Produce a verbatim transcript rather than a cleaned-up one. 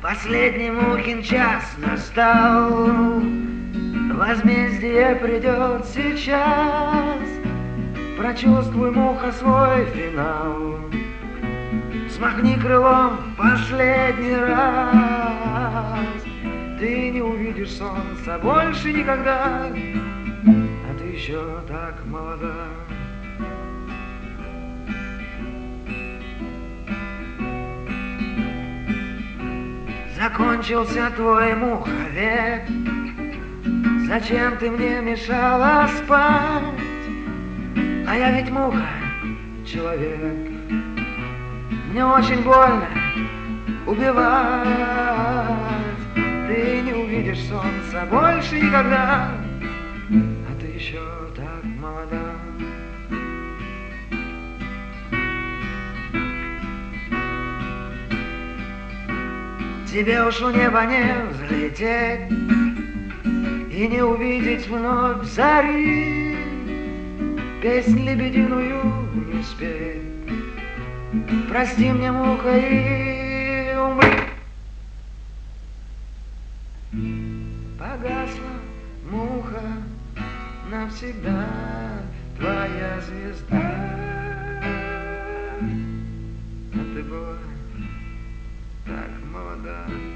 Последний мухин час настал, возмездие придет сейчас. Прочувствуй, муха, свой финал. Смахни крылом последний раз. Ты не увидишь солнца больше никогда, а ты еще так молода. Закончился твой муховек. Зачем ты мне мешала спать? А я ведь муха, человек. Мне очень больно убивать. Ты не увидишь солнца больше никогда, а ты еще так молода. Тебе уж у неба не взлететь и не увидеть вновь зари, песнь лебединую не спеть. Прости мне, муха, и умри. Погасла муха навсегда, твоя звезда. А ты была так молода.